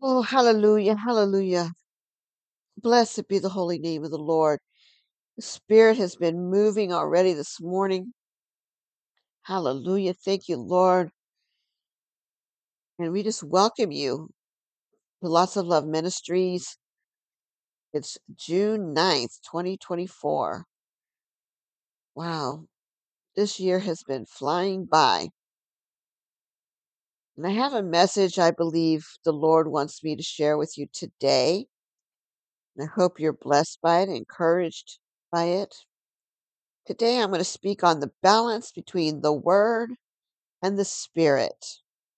Oh, hallelujah, hallelujah. Blessed be the holy name of the Lord. The Spirit has been moving already this morning. Hallelujah. Thank you, Lord. And we just welcome you to Lots of Love Ministries. It's June 9th, 2024. Wow, this year has been flying by. And I have a message I believe the Lord wants me to share with you today. And I hope you're blessed by it, encouraged by it. Today I'm going to speak on the balance between the Word and the Spirit.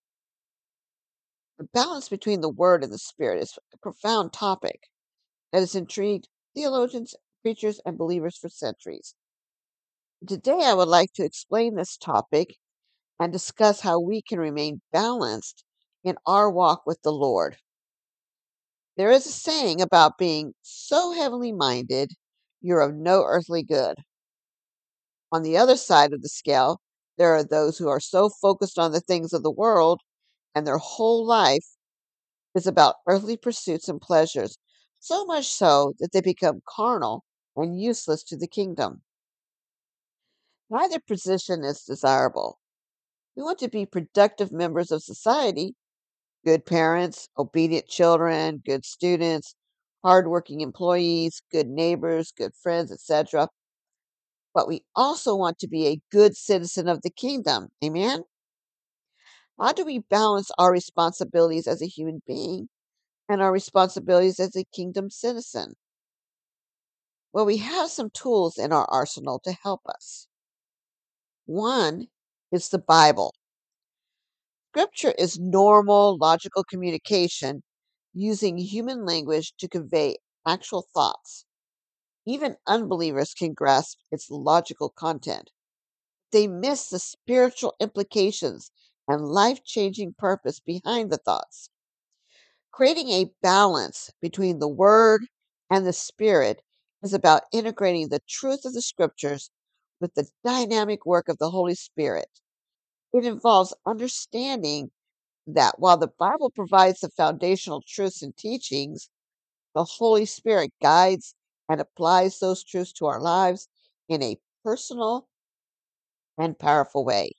The balance between the Word and the Spirit is a profound topic that has intrigued theologians, preachers, and believers for centuries. Today I would like to explain this topic and discuss how we can remain balanced in our walk with the Lord. There is a saying about being so heavenly minded, you're of no earthly good. On the other side of the scale, there are those who are so focused on the things of the world and their whole life is about earthly pursuits and pleasures, so much so that they become carnal and useless to the kingdom. Neither position is desirable. We want to be productive members of society, good parents, obedient children, good students, hardworking employees, good neighbors, good friends, etc. But we also want to be a good citizen of the kingdom. Amen? How do we balance our responsibilities as a human being and our responsibilities as a kingdom citizen? Well, we have some tools in our arsenal to help us. One is the Bible. Scripture is normal, logical communication using human language to convey actual thoughts. Even unbelievers can grasp its logical content. They miss the spiritual implications and life changing purpose behind the thoughts. Creating a balance between the Word and the Spirit is about integrating the truth of the Scriptures with the dynamic work of the Holy Spirit. It involves understanding that while the Bible provides the foundational truths and teachings, the Holy Spirit guides and applies those truths to our lives in a personal and powerful way.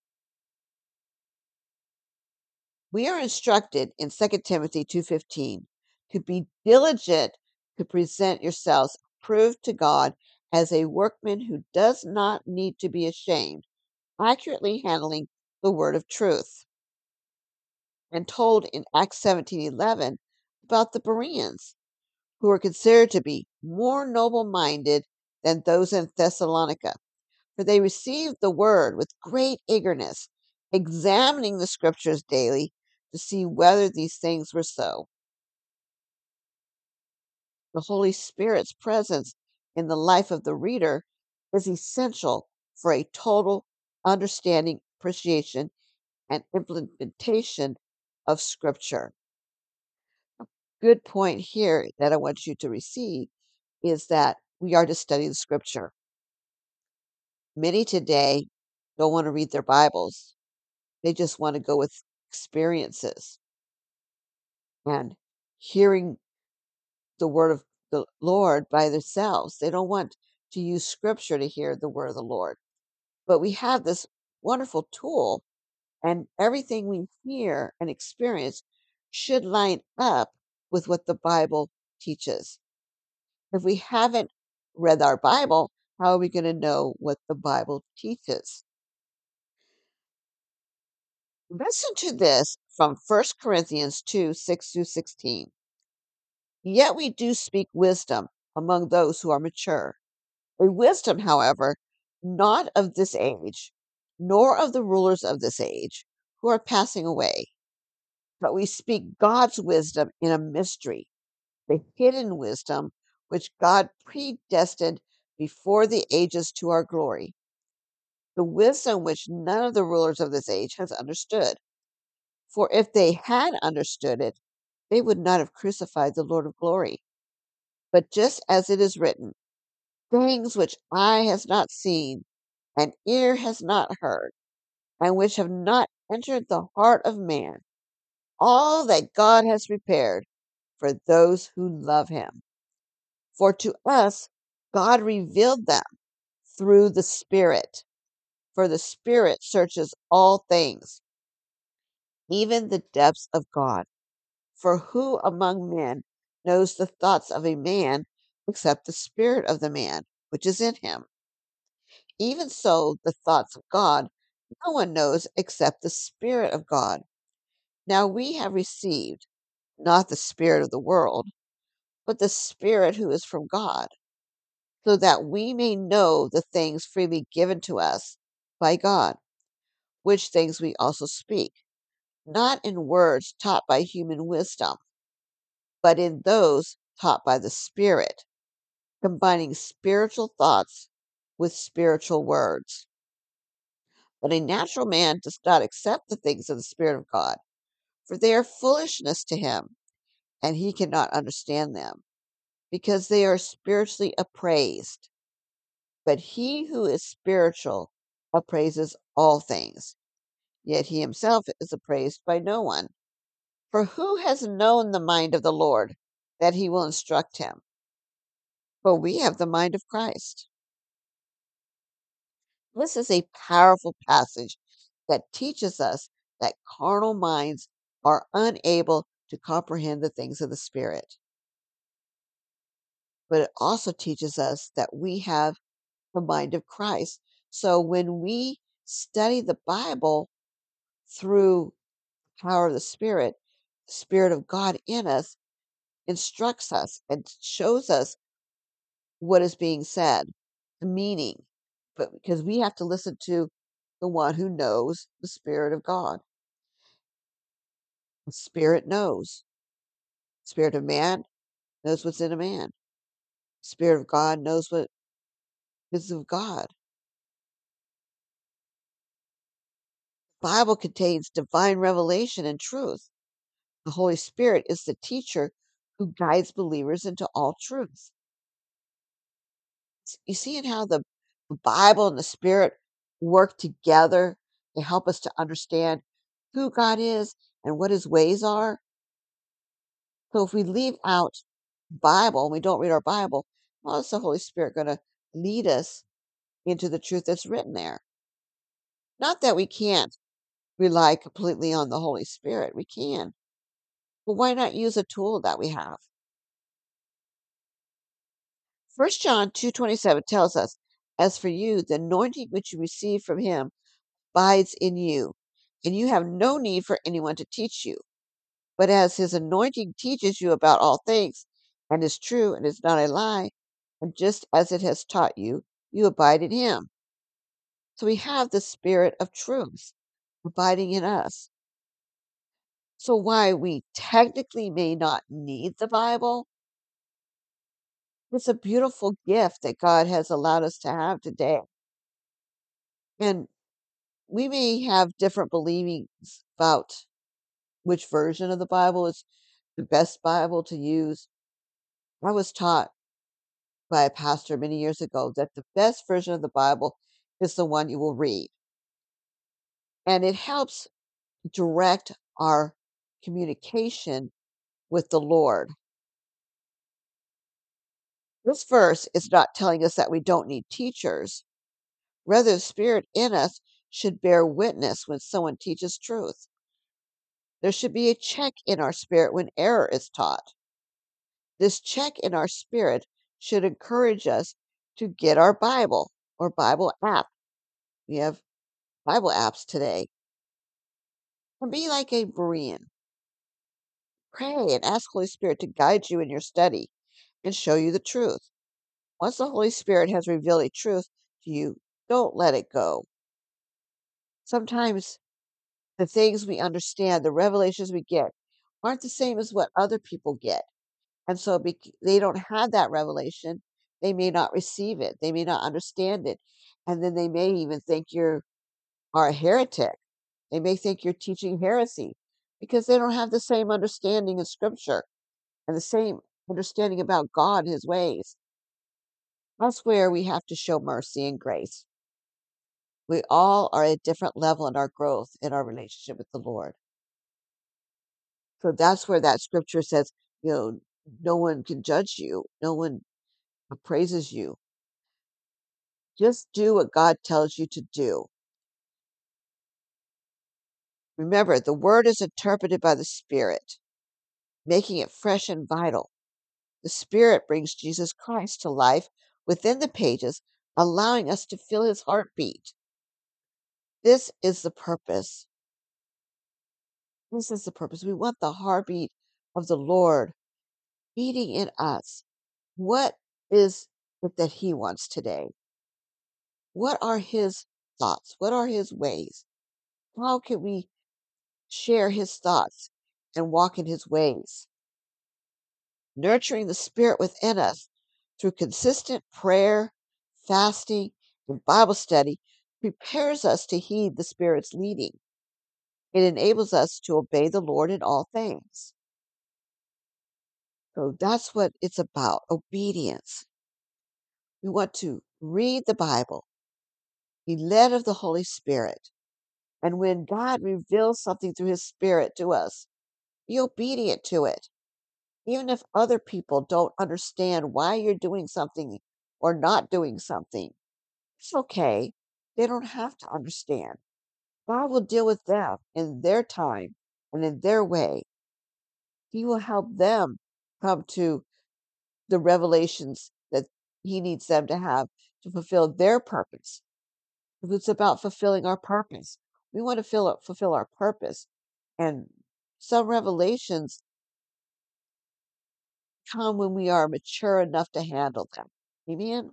We are instructed in 2 Timothy 2:15 to be diligent to present yourselves approved to God as a workman who does not need to be ashamed, accurately handling the word of truth. And told in Acts 17:11 about the Bereans, who were considered to be more noble-minded than those in Thessalonica, for they received the word with great eagerness, examining the scriptures daily to see whether these things were so. The Holy Spirit's presence in the life of the reader is essential for a total understanding, appreciation, and implementation of Scripture. A good point here that I want you to receive is that we are to study the Scripture. Many today don't want to read their Bibles, they just want to go with experiences and hearing the word of the Lord by themselves. They don't want to use scripture to hear the word of the Lord. But we have this wonderful tool, and everything we hear and experience should line up with what the Bible teaches. If we haven't read our Bible, how are we going to know what the Bible teaches? Listen to this from 1 Corinthians 2:6-16. Yet we do speak wisdom among those who are mature. A wisdom, however, not of this age, nor of the rulers of this age, who are passing away. But we speak God's wisdom in a mystery, the hidden wisdom which God predestined before the ages to our glory. The wisdom which none of the rulers of this age has understood. For if they had understood it, they would not have crucified the Lord of glory. But just as it is written, things which eye has not seen, and ear has not heard, and which have not entered the heart of man, all that God has prepared for those who love him. For to us, God revealed them through the Spirit. For the Spirit searches all things, even the depths of God. For who among men knows the thoughts of a man except the spirit of the man which is in him? Even so, the thoughts of God no one knows except the Spirit of God. Now we have received not the spirit of the world, but the Spirit who is from God, so that we may know the things freely given to us by God, which things we also speak, not in words taught by human wisdom, but in those taught by the Spirit, combining spiritual thoughts with spiritual words. But a natural man does not accept the things of the Spirit of God, for they are foolishness to him, and he cannot understand them, because they are spiritually appraised. But he who is spiritual appraises all things, yet he himself is appraised by no one. For who has known the mind of the Lord, that he will instruct him? For we have the mind of Christ. This is a powerful passage that teaches us that carnal minds are unable to comprehend the things of the Spirit. But it also teaches us that we have the mind of Christ. So when we study the Bible through the power of the Spirit of God in us instructs us and shows us what is being said, the meaning. But because we have to listen to the one who knows the Spirit of God. The Spirit knows. Spirit of man knows what's in a man. Spirit of God knows what is of God. The Bible contains divine revelation and truth. The Holy Spirit is the teacher who guides believers into all truth. You see in how the Bible and the Spirit work together to help us to understand who God is and what his ways are. So if we leave out Bible and we don't read our Bible, how is the Holy Spirit going to lead us into the truth that's written there? Not that we can't rely completely on the Holy Spirit. We can. But why not use a tool that we have? 1 John 2:27 tells us, "As for you, the anointing which you receive from him abides in you, and you have no need for anyone to teach you. But as his anointing teaches you about all things, and is true and is not a lie, and just as it has taught you, you abide in him." So we have the Spirit of truth abiding in us. So why we technically may not need the Bible, it's a beautiful gift that God has allowed us to have today. And we may have different beliefs about which version of the Bible is the best Bible to use. I was taught by a pastor many years ago that the best version of the Bible is the one you will read. And it helps direct our communication with the Lord. This verse is not telling us that we don't need teachers. Rather, the Spirit in us should bear witness when someone teaches truth. There should be a check in our spirit when error is taught. This check in our spirit should encourage us to get our Bible or Bible app. We have Bible apps today. And be like a Berean. Pray and ask Holy Spirit to guide you in your study and show you the truth. Once the Holy Spirit has revealed a truth to you, don't let it go. Sometimes the things we understand, the revelations we get, aren't the same as what other people get. And so they don't have that revelation. They may not receive it. They may not understand it. And then they may even think you are a heretic. They may think you're teaching heresy because they don't have the same understanding of Scripture and the same understanding about God and his ways. That's where we have to show mercy and grace. We all are at a different level in our growth in our relationship with the Lord. So that's where that scripture says, you know, no one can judge you, no one praises you. Just do what God tells you to do. Remember, the word is interpreted by the Spirit, making it fresh and vital. The Spirit brings Jesus Christ to life within the pages, allowing us to feel his heartbeat. This is the purpose. This is the purpose. We want the heartbeat of the Lord beating in us. What is it that he wants today? What are his thoughts? What are his ways? How can we share his thoughts and walk in his ways? Nurturing the spirit within us through consistent prayer, fasting, and Bible study prepares us to heed the Spirit's leading. It enables us to obey the Lord in all things. So that's what it's about, obedience. We want to read the Bible, be led of the Holy Spirit. And when God reveals something through his Spirit to us, be obedient to it. Even if other people don't understand why you're doing something or not doing something, it's okay. They don't have to understand. God will deal with them in their time and in their way. He will help them come to the revelations that he needs them to have to fulfill their purpose. If it's about fulfilling our purpose, we want to fulfill our purpose. And some revelations come when we are mature enough to handle them. Amen.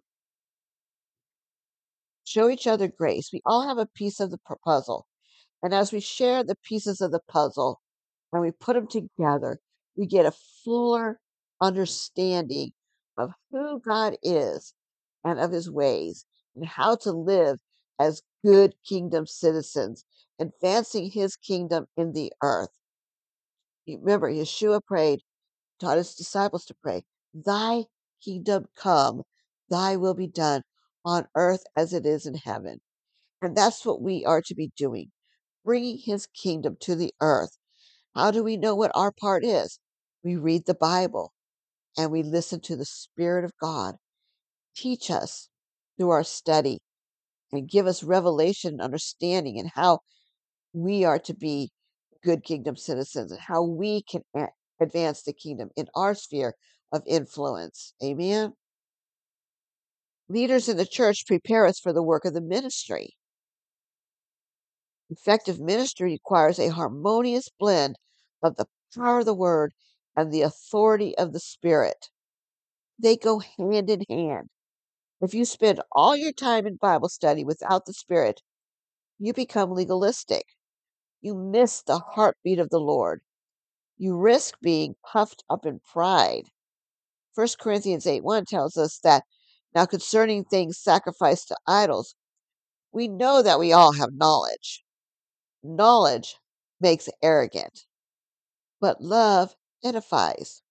Show each other grace. We all have a piece of the puzzle. And as we share the pieces of the puzzle and we put them together, we get a fuller understanding of who God is and of his ways and how to live as good kingdom citizens, advancing his kingdom in the earth. Remember, Yeshua prayed, taught his disciples to pray, thy kingdom come, thy will be done on earth as it is in heaven. And that's what we are to be doing, bringing his kingdom to the earth. How do we know what our part is? We read the Bible and we listen to the Spirit of God teach us through our study and give us revelation and understanding and how we are to be good kingdom citizens and how we can advance the kingdom in our sphere of influence. Amen. Leaders in the church prepare us for the work of the ministry. Effective ministry requires a harmonious blend of the power of the word and the authority of the Spirit. They go hand in hand. If you spend all your time in Bible study without the Spirit, you become legalistic. You miss the heartbeat of the Lord. You risk being puffed up in pride. 1 Corinthians 8:1 tells us that now concerning things sacrificed to idols, we know that we all have knowledge. Knowledge makes arrogant, but love edifies.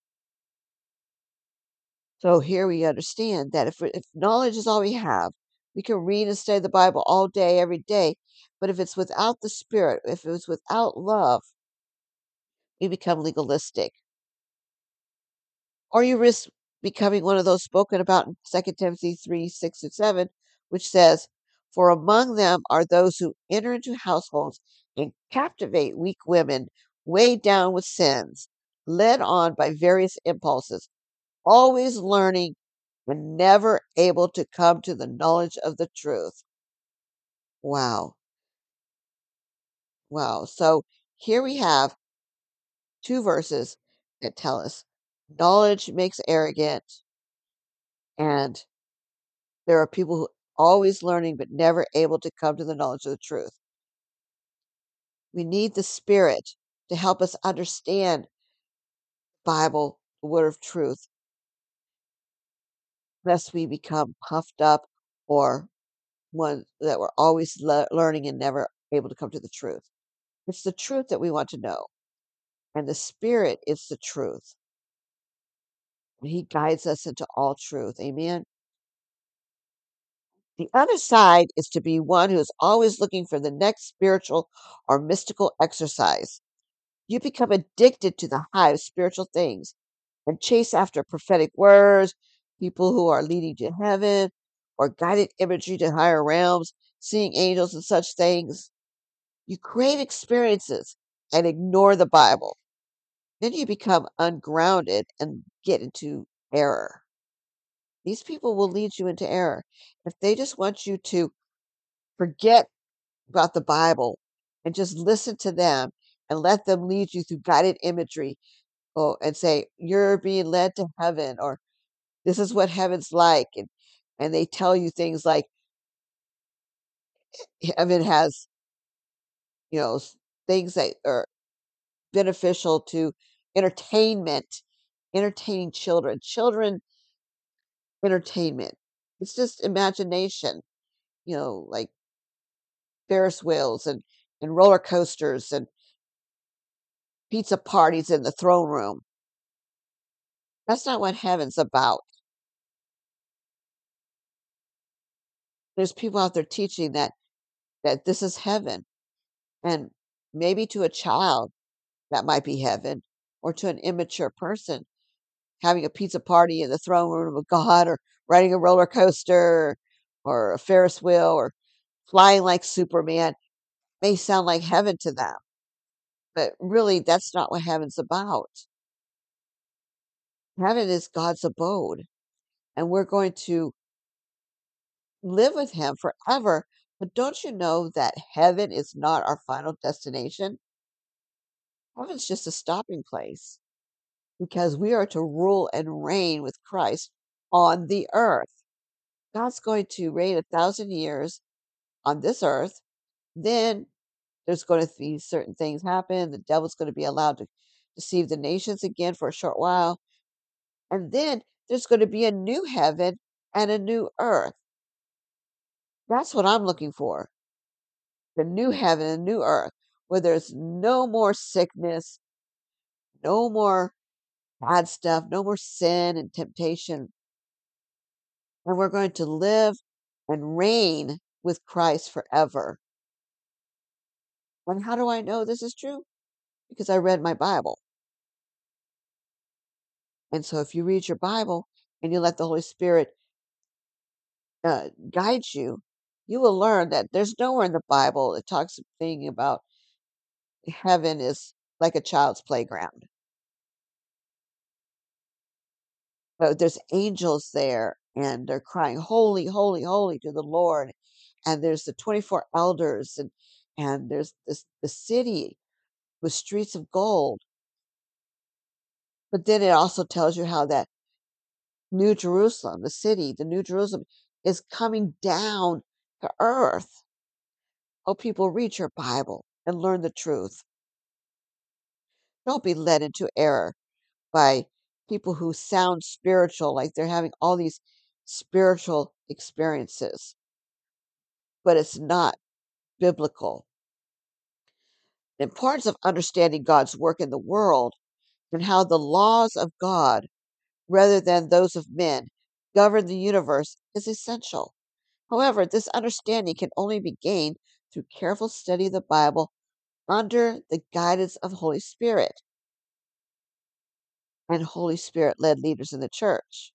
So here we understand that if knowledge is all we have, we can read and study the Bible all day, every day. But if it's without the Spirit, if it's without love, we become legalistic. Or you risk becoming one of those spoken about in 2 Timothy 3:6-7, which says, for among them are those who enter into households and captivate weak women, weighed down with sins, led on by various impulses, always learning and never able to come to the knowledge of the truth. Wow. Wow. So here we have two verses that tell us knowledge makes arrogant, and there are people who always learning but never able to come to the knowledge of the truth. We need the Spirit to help us understand the Bible, the word of truth, lest we become puffed up or one that we're always learning and never able to come to the truth. It's the truth that we want to know, and the Spirit is the truth. He guides us into all truth. Amen. The other side is to be one who is always looking for the next spiritual or mystical exercise. You become addicted to the high of spiritual things and chase after prophetic words, people who are leading to heaven, or guided imagery to higher realms, seeing angels and such things. You crave experiences and ignore the Bible. Then you become ungrounded and get into error. These people will lead you into error. If they just want you to forget about the Bible and just listen to them and let them lead you through guided imagery, and say, you're being led to heaven, or this is what heaven's like. And they tell you things like heaven has, things that are beneficial to entertainment, entertaining children, entertainment. It's just imagination, like Ferris wheels and roller coasters and pizza parties in the throne room. That's not what heaven's about. There's people out there teaching that this is heaven, and maybe to a child that might be heaven, or to an immature person having a pizza party in the throne room of God, or riding a roller coaster, or a Ferris wheel, or flying like Superman may sound like heaven to them, but really that's not what heaven's about. Heaven is God's abode, and we're going to live with him forever. But don't you know that heaven is not our final destination? Heaven's just a stopping place, because we are to rule and reign with Christ on the earth. God's going to reign 1,000 years on this earth. Then there's going to be certain things happen. The devil's going to be allowed to deceive the nations again for a short while. And then there's going to be a new heaven and a new earth. That's what I'm looking for. The new heaven and new earth, where there's no more sickness, no more bad stuff, no more sin and temptation. And we're going to live and reign with Christ forever. And how do I know this is true? Because I read my Bible. And so if you read your Bible and you let the Holy Spirit guide you, you will learn that there's nowhere in the Bible that talks a thing about heaven is like a child's playground. But there's angels there, and they're crying, "Holy, holy, holy" to the Lord. And there's the 24 elders, and there's the city with streets of gold. But then it also tells you how that New Jerusalem, the city, the New Jerusalem, is coming down to earth. Oh, people, read your Bible and learn the truth. Don't be led into error by people who sound spiritual, like they're having all these spiritual experiences, but it's not biblical. The importance of understanding God's work in the world and how the laws of God, rather than those of men, govern the universe is essential. However, this understanding can only be gained through careful study of the Bible under the guidance of Holy Spirit and Holy Spirit led leaders in the church.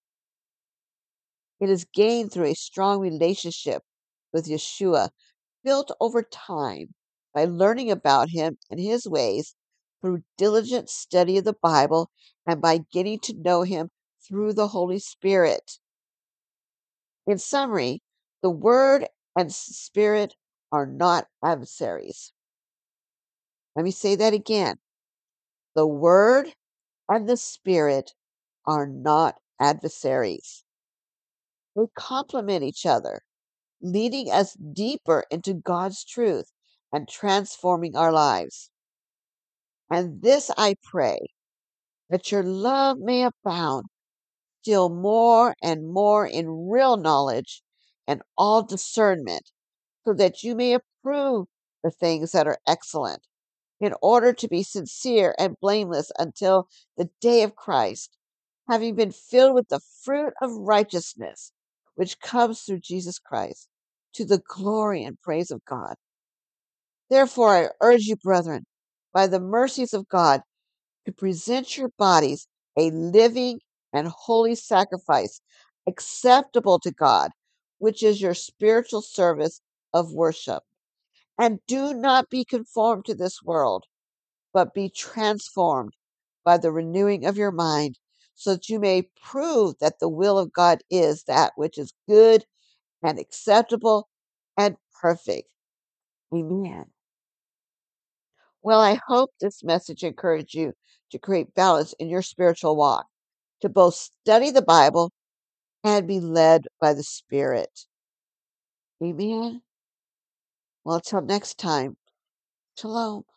It is gained through a strong relationship with Yeshua, built over time by learning about him and his ways through diligent study of the Bible, and by getting to know him through the Holy Spirit. In summary, the Word and Spirit are not adversaries. Let me say that again. The Word and the Spirit are not adversaries. They complement each other, leading us deeper into God's truth and transforming our lives. And this I pray, that your love may abound still more and more in real knowledge and all discernment, so that you may approve the things that are excellent, in order to be sincere and blameless until the day of Christ, having been filled with the fruit of righteousness, which comes through Jesus Christ, to the glory and praise of God. Therefore, I urge you, brethren, by the mercies of God, to present your bodies a living and holy sacrifice, acceptable to God, which is your spiritual service of worship. And do not be conformed to this world, but be transformed by the renewing of your mind, so that you may prove that the will of God is that which is good and acceptable and perfect. Amen. Well, I hope this message encouraged you to create balance in your spiritual walk, to both study the Bible and be led by the Spirit. Amen. Well, until next time, shalom.